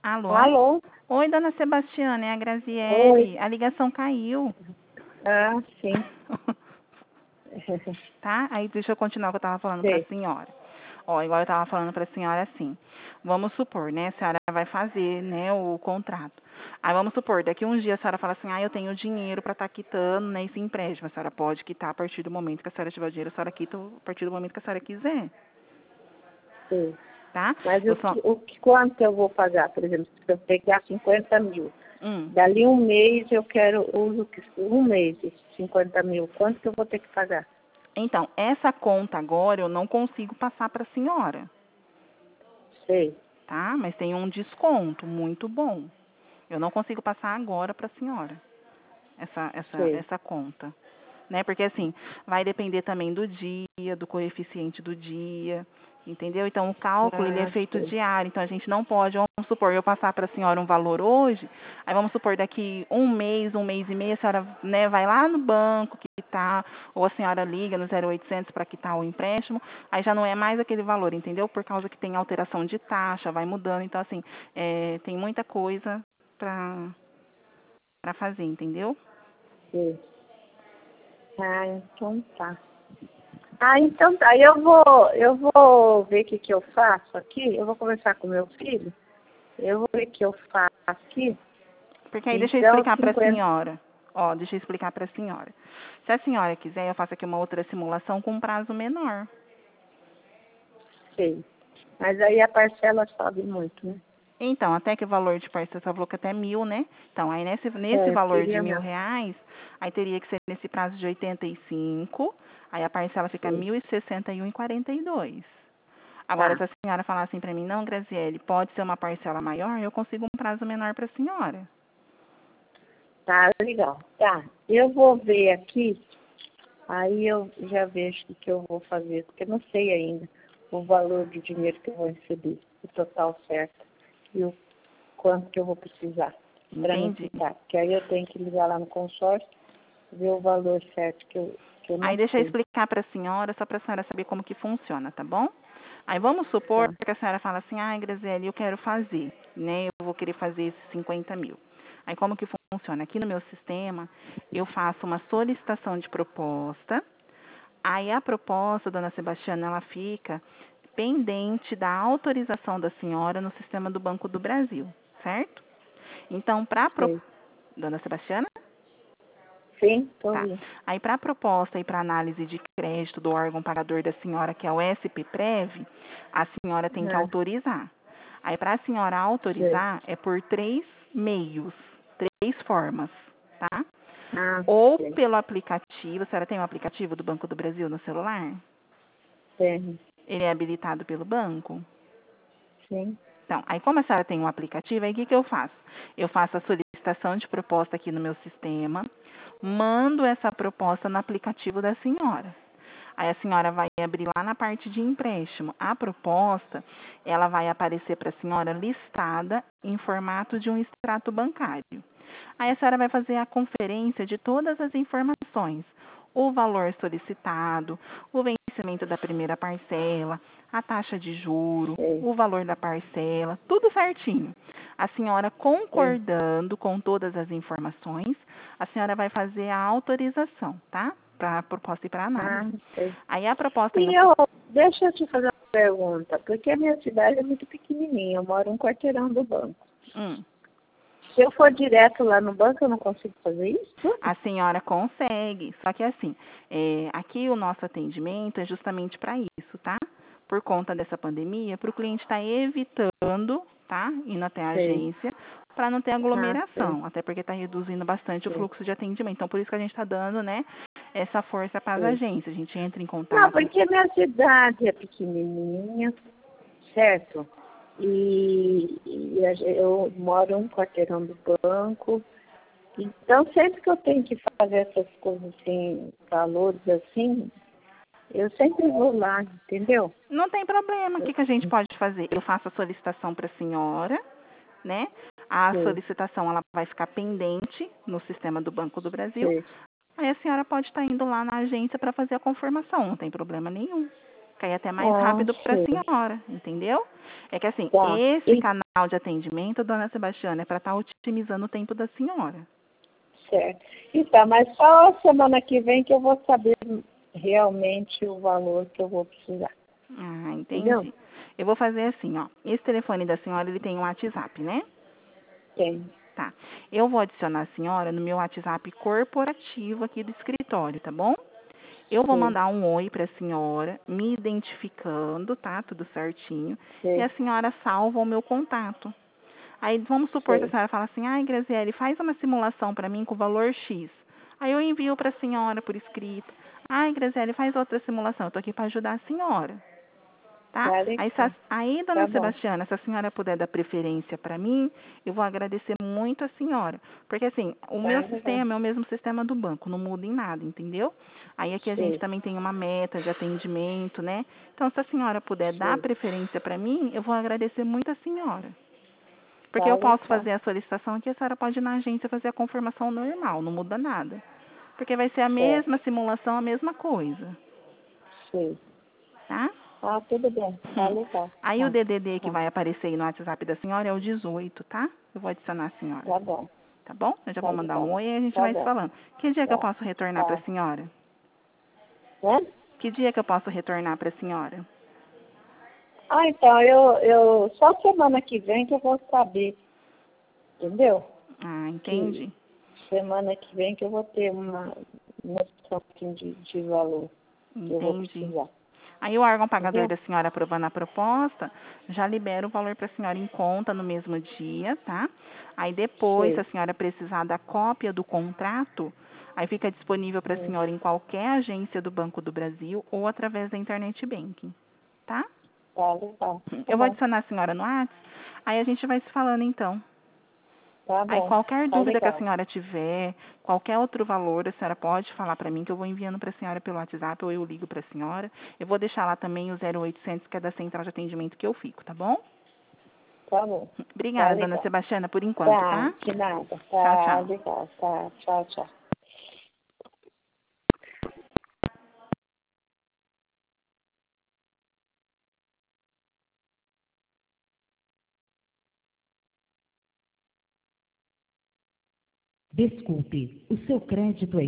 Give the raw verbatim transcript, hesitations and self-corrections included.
Alô? Alô? Oi, dona Sebastiana, é a Oi. Graziele. A ligação caiu. Ah, sim. Tá? Aí deixa eu continuar o que eu estava falando para a Sei. senhora. Ó, igual eu estava falando para a senhora assim. Vamos supor, né? A senhora vai fazer, né, o contrato. Aí vamos supor, daqui uns dias a senhora fala assim, ah, eu tenho dinheiro para estar quitando, né, esse empréstimo. A senhora pode quitar a partir do momento que a senhora tiver o dinheiro, a senhora quita a partir do momento que a senhora quiser, Sei. tá? Mas Eu o só... que, o que, quanto eu vou pagar, por exemplo, se eu pegar cinquenta mil, Hum. dali um mês eu quero uso que- um mês, esses cinquenta mil, quanto que eu vou ter que pagar? Então, essa conta agora eu não consigo passar para a senhora, Sei. tá? Mas tem um desconto muito bom. Eu não consigo passar agora para a senhora essa, essa, Sei. essa conta, né? Porque assim, vai depender também do dia, do coeficiente do dia, entendeu? Então o cálculo ele é Ah, feito sei. diário, então a gente não pode, vamos supor, eu passar para a senhora um valor hoje, aí vamos supor daqui um mês, um mês e meio, a senhora, né, vai lá no banco quitar, ou a senhora liga no zero oitocentos para quitar o empréstimo, aí já não é mais aquele valor, entendeu? Por causa que tem alteração de taxa, vai mudando, então assim, é, tem muita coisa para para fazer, entendeu? Sei. Ah, então tá. Ah, então tá. Eu vou, eu vou ver o que, que eu faço aqui. Eu vou conversar com meu filho. Eu vou ver o que eu faço aqui. Porque aí deixa eu Então, explicar para a cinquenta. senhora. Ó, deixa eu explicar para a senhora. Se a senhora quiser, eu faço aqui uma outra simulação com um prazo menor. Sei. Mas aí a parcela sobe muito, né? Então, até que o valor de parcela, você falou que até mil, né? Então, aí nesse, nesse É, eu valor de queria mil não. reais, aí teria que ser nesse prazo de oitenta e cinco, aí a parcela fica Sei. mil e sessenta e um e quarenta e dois. Agora, Tá. se a senhora falar assim para mim, não, Graziele, pode ser uma parcela maior, eu consigo um prazo menor para a senhora. Tá, legal. Tá. Eu vou ver aqui. Aí eu já vejo o que eu vou fazer, porque eu não sei ainda o valor do dinheiro que eu vou receber, o total certo, e o quanto que eu vou precisar para me Entende? quitar. Porque aí eu tenho que ligar lá no consórcio, ver o valor certo que eu, que eu Aí não deixa eu sei. explicar para a senhora, só para a senhora saber como que funciona, tá bom? Aí vamos supor Tá. que a senhora fala assim, ah, Graziele, eu quero fazer, né? Eu vou querer fazer esses cinquenta mil. Aí como que funciona? Aqui no meu sistema, eu faço uma solicitação de proposta. Aí a proposta, dona Sebastiana, ela fica pendente da autorização da senhora no sistema do Banco do Brasil, certo? Então, para a pro... Sei. Dona Sebastiana? Sim, tô Tá. ouvindo. Aí, para a proposta e para análise de crédito do órgão pagador da senhora, que é o S P Prev, a senhora tem que Ah, autorizar. Aí, para a senhora sei. autorizar, é por três meios, três formas, tá? Ah, Ou sei. pelo aplicativo, a senhora tem um aplicativo do Banco do Brasil no celular? Tem. Ele é habilitado pelo banco? Sim. Então, aí como a senhora tem um aplicativo, aí o que, que eu faço? Eu faço a solicitação de proposta aqui no meu sistema, mando essa proposta no aplicativo da senhora. Aí a senhora vai abrir lá na parte de empréstimo. A proposta, ela vai aparecer para a senhora listada em formato de um extrato bancário. Aí a senhora vai fazer a conferência de todas as informações. O valor solicitado, o vencimento da primeira parcela, a taxa de juro, Sei. o valor da parcela, tudo certinho. A senhora Sei. concordando com todas as informações, a senhora vai fazer a autorização, tá? Para a proposta e para análise. Ah, sei. Aí a proposta indo. E eu, deixa eu te fazer uma pergunta, porque a minha cidade é muito pequenininha, eu moro um quarteirão do banco. Hum, Se eu for direto lá no banco, eu não consigo fazer isso tudo? a senhora consegue, só que assim, é, aqui o nosso atendimento é justamente para isso, tá? Por conta dessa pandemia, para o cliente estar evitando, tá? Indo até a Sei. agência, para não ter Ah, sei, aglomeração, até porque está reduzindo bastante o sei, fluxo de atendimento. Então, por isso que a gente está dando, né, essa força para as sei. agências. A gente entra em Não, contato. porque a minha cidade é pequenininha, certo? E, e a gen- eu moro um quarteirão do banco. Então, sempre que eu tenho que fazer essas coisas assim, valores assim, eu sempre vou lá, entendeu? Não tem problema. O que, que a gente pode fazer? Eu faço a solicitação para a senhora, né? A Sei, solicitação ela vai ficar pendente no sistema do Banco do Brasil. sei. Aí a senhora pode estar indo lá na agência para fazer a confirmação, não tem problema nenhum. cair até mais Ah, rápido para a sei. senhora, entendeu? É que assim, Tá. esse E, canal de atendimento, dona Sebastiana, é para estar otimizando o tempo da senhora. certo. Então, mas só a semana que vem que eu vou saber realmente o valor que eu vou precisar. Ah, Entendeu? entendi. Eu vou fazer assim, ó. Esse telefone da senhora, ele tem um WhatsApp, né? Tem. Tá. Eu vou adicionar a senhora no meu WhatsApp corporativo aqui do escritório, tá bom? Eu vou Sei, mandar um oi para a senhora, me identificando, tá? Tudo certinho. E sei, a senhora salva o meu contato. Aí vamos supor que a sei. senhora fala assim, ai, Graziele, faz uma simulação para mim com o valor X. Aí eu envio para a senhora por escrito. Ai, Graziele, faz outra simulação. Eu tô aqui para ajudar a senhora. Tá? Tá Aí, se a- legal. aí, dona Tá bom. Sebastiana, se a senhora puder dar preferência para mim, eu vou agradecer muito a senhora. Porque, assim, o Tá meu legal. sistema é o mesmo sistema do banco, não muda em nada, entendeu? Aí aqui a gente Sei, também tem uma meta de atendimento, né? Então, se a senhora puder dar sei. preferência para mim, eu vou agradecer muito a senhora. Porque Tá eu posso legal. fazer a solicitação aqui, a senhora pode ir na agência fazer a confirmação normal, não muda nada. Porque vai ser a mesma Certo. simulação, a mesma coisa, Sei. tá? Ah, tudo bem. Tá Hum. legal. Aí o Tá, D D D que tá. vai aparecer aí no WhatsApp da senhora é o dezoito, tá? Eu vou adicionar a senhora, Tá bom. tá bom? Eu já Tá vou mandar um legal. oi e a gente Tá vai se bom. falando. Que dia que eu Tá. posso retornar para a Tá. senhora? Né? Que dia que eu posso retornar para a senhora? Ah, então, eu, eu, só semana que vem que eu vou saber, entendeu? Ah, Que entendi. semana que vem que eu vou ter uma noção assim, de, de valor que eu vou Entendi. precisar, Aí o órgão pagador entendeu? da senhora aprovando a proposta, já libera o valor para a senhora em conta no mesmo dia, tá? Aí depois, se a Sei. senhora precisar da cópia do contrato, aí fica disponível para a Hum, senhora em qualquer agência do Banco do Brasil ou através da Internet Banking, tá? tá legal. Tá Eu vou bom. adicionar a senhora no WhatsApp, aí a gente vai se falando então. Tá Aí bom. qualquer Tá dúvida que a legal. senhora tiver, qualquer outro valor, a senhora pode falar para mim que eu vou enviando para a senhora pelo WhatsApp ou eu ligo para a senhora. Eu vou deixar lá também o zero oitocentos, que é da central de atendimento que eu fico, tá bom? Tá bom. Tá Obrigada, dona legal. Sebastiana, por enquanto, Tá, tá? de nada. Tchau, Tá tchau. legal. Tá. Tchau, tchau. Desculpe, o seu crédito é